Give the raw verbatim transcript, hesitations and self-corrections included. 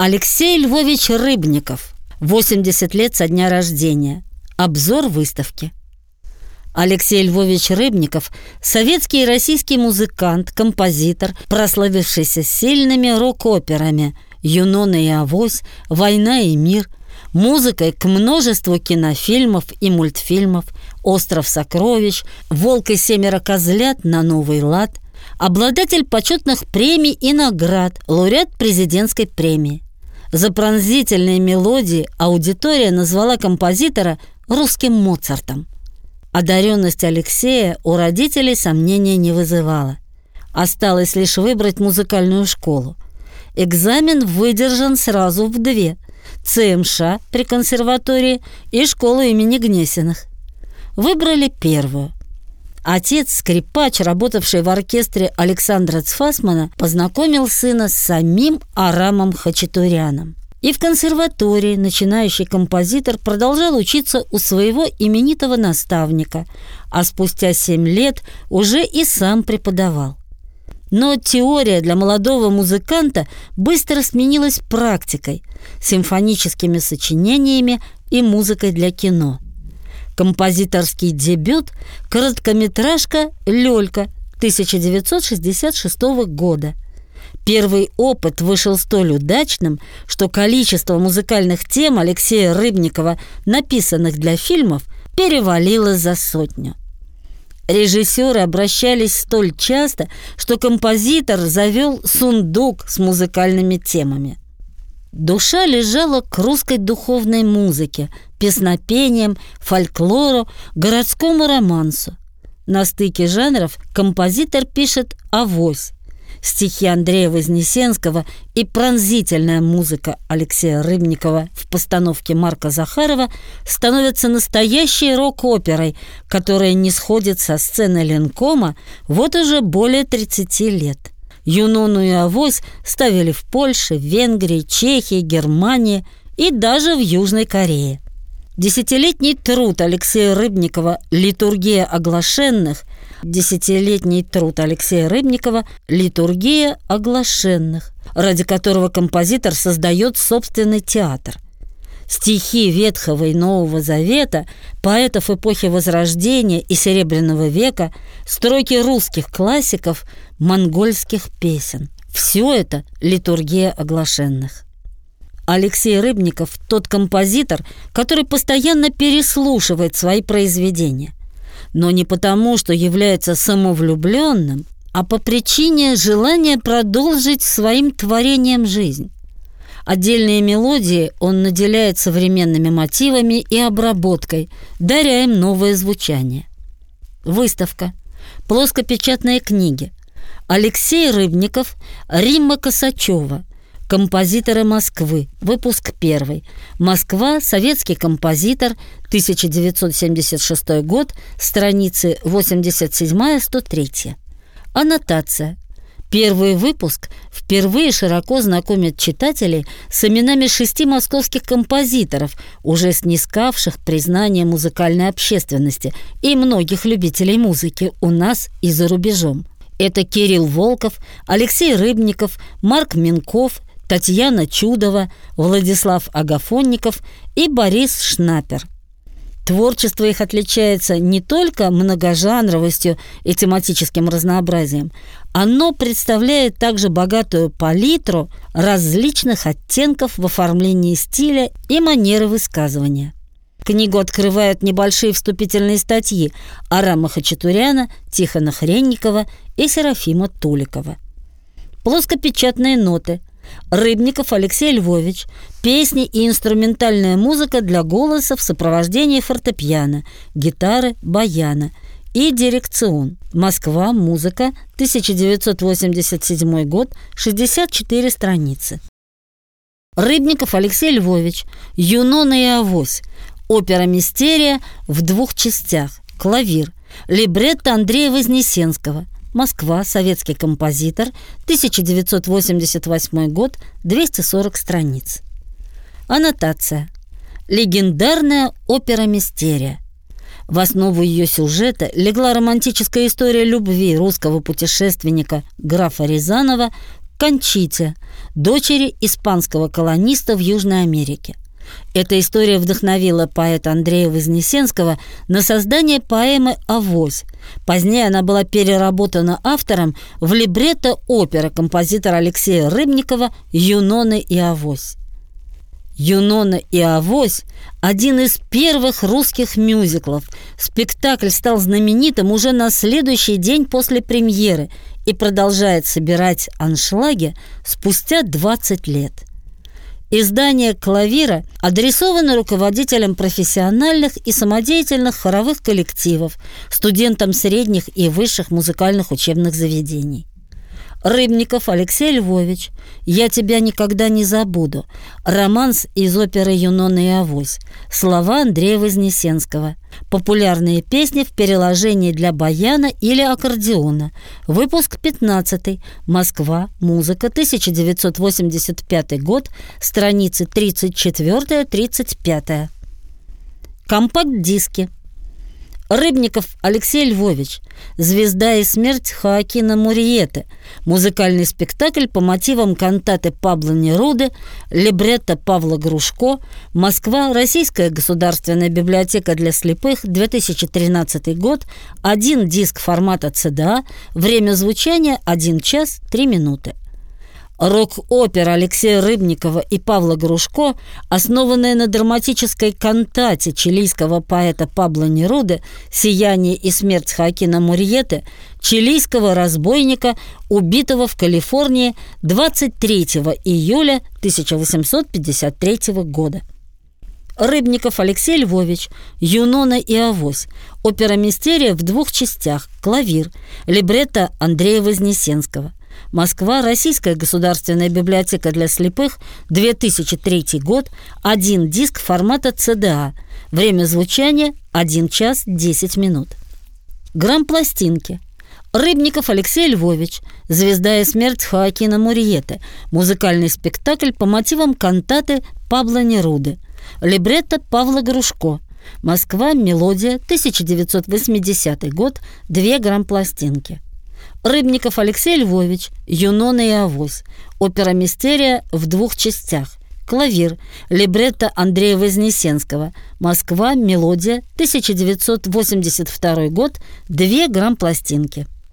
Алексей Львович Рыбников. восемьдесят лет со дня рождения. Обзор выставки. Алексей Львович Рыбников – советский и российский музыкант, композитор, прославившийся сильными рок-операми «Юнона и Авось», «Война и мир», музыкой к множеству кинофильмов и мультфильмов, «Остров сокровищ», «Волк и семеро козлят» на новый лад, обладатель почетных премий и наград, лауреат президентской премии. За пронзительные мелодии аудитория назвала композитора русским Моцартом. Одаренность Алексея у родителей сомнения не вызывала. Осталось лишь выбрать музыкальную школу. Экзамен выдержан сразу в две – ЦМШ при консерватории и школу имени Гнесиных. Выбрали первую. Отец, скрипач, работавший в оркестре Александра Цфасмана, познакомил сына с самим Арамом Хачатуряном. И в консерватории начинающий композитор продолжал учиться у своего именитого наставника, а спустя семь лет уже и сам преподавал. Но теория для молодого музыканта быстро сменилась практикой, симфоническими сочинениями и музыкой для кино. Композиторский дебют – короткометражка «Лёлька» тысяча девятьсот шестьдесят шестого года. Первый опыт вышел столь удачным, что количество музыкальных тем Алексея Рыбникова, написанных для фильмов, перевалило за сотню. Режиссеры обращались столь часто, что композитор завел сундук с музыкальными темами. Душа лежала к русской духовной музыке, песнопениям, фольклору, городскому романсу. На стыке жанров композитор пишет «Авось», стихи Андрея Вознесенского и пронзительная музыка Алексея Рыбникова в постановке Марка Захарова становятся настоящей рок-оперой, которая не сходит со сцены Ленкома вот уже более тридцати лет. «Юнону и Авось» ставили в Польше, Венгрии, Чехии, Германии и даже в Южной Корее. Десятилетний труд Алексея Рыбникова «Литургия оглашенных» Десятилетний труд Алексея Рыбникова «Литургия оглашенных», ради которого композитор создает собственный театр. Стихи Ветхого и Нового Завета, поэтов эпохи Возрождения и Серебряного века, строки русских классиков, монгольских песен. Все это литургия оглашенных. Алексей Рыбников – тот композитор, который постоянно переслушивает свои произведения. Но не потому, что является самовлюбленным, а по причине желания продолжить своим творением жизнь. Отдельные мелодии он наделяет современными мотивами и обработкой, даря им новое звучание. Выставка. Плоскопечатные книги. Алексей Рыбников, Римма Косачева. Композиторы Москвы. Выпуск первый. Москва. Советский композитор. тысяча девятьсот семьдесят шестой год. Страницы восемьдесят семь - сто три. Аннотация. Первый выпуск впервые широко знакомит читателей с именами шести московских композиторов, уже снискавших признание музыкальной общественности и многих любителей музыки у нас и за рубежом. Это Кирилл Волков, Алексей Рыбников, Марк Минков, Татьяна Чудова, Владислав Агафонников и Борис Шнапер. Творчество их отличается не только многожанровостью и тематическим разнообразием, оно представляет также богатую палитру различных оттенков в оформлении стиля и манеры высказывания. Книгу открывают небольшие вступительные статьи Арама Хачатуряна, Тихона Хренникова и Серафима Туликова. Плоскопечатные ноты. Рыбников Алексей Львович. Песни и инструментальная музыка для голоса в сопровождении фортепиано, гитары, баяна и дирекцион. Москва. Музыка. тысяча девятьсот восемьдесят седьмой год. шестьдесят четыре страницы. Рыбников Алексей Львович. Юнона и Авось. Опера «Мистерия» в двух частях. Клавир. Либретто Андрея Вознесенского. Москва. Советский композитор. тысяча девятьсот восемьдесят восьмой год. двести сорок страниц. Аннотация. Легендарная опера «Мистерия». В основу ее сюжета легла романтическая история любви русского путешественника графа Рязанова к Кончите, дочери испанского колониста в Южной Америке. Эта история вдохновила поэта Андрея Вознесенского на создание поэмы «Авось». Позднее она была переработана автором в либретто оперы композитора Алексея Рыбникова «Юнона и Авось». «Юнона и Авось» – один из первых русских мюзиклов. Спектакль стал знаменитым уже на следующий день после премьеры и продолжает собирать аншлаги спустя двадцать лет. Издание «Клавира» адресовано руководителям профессиональных и самодеятельных хоровых коллективов, студентам средних и высших музыкальных учебных заведений. Рыбников Алексей Львович «Я тебя никогда не забуду». Романс из оперы «Юнона и Авось». Слова Андрея Вознесенского. Популярные песни в переложении для баяна или аккордеона. Выпуск пятнадцатый. Москва. Музыка. тысяча девятьсот восемьдесят пятый год. Страницы тридцать четыре тридцать пять. Компакт-диски. Рыбников Алексей Львович «Звезда и смерть» Хоакина Мурьеты. Музыкальный спектакль по мотивам кантаты Пабло Неруды, либретто Павла Грушко. Москва. Российская государственная библиотека для слепых. две тысячи тринадцатый год. Один диск формата си ди эй. Время звучания один час три минуты. Рок-опера Алексея Рыбникова и Павла Грушко, основанная на драматической кантате чилийского поэта Пабло Неруды «Сияние и смерть Хоакина Мурьеты», чилийского разбойника, убитого в Калифорнии двадцать третьего июля тысяча восемьсот пятьдесят третьего года. Рыбников Алексей Львович «Юнона и Авось». Опера-мистерия в двух частях. Клавир. Либретто Андрея Вознесенского. Москва. Российская государственная библиотека для слепых. две тысячи третий год. Один диск формата си ди эй. Время звучания один час десять минут. Грамм-пластинки. Рыбников Алексей Львович «Звезда и смерть» Хоакина Мурьеты. Музыкальный спектакль по мотивам кантаты Пабло Неруды. Либретто Павла Грушко. Москва. Мелодия. тысяча девятьсот восьмидесятый год. Две грамм-пластинки. Рыбников Алексей Львович «Юнона и Авось». Опера-мистерия в двух частях. Клавир. Либретто Андрея Вознесенского. Москва. Мелодия. тысяча девятьсот восемьдесят второй год. Две грамм-пластинки.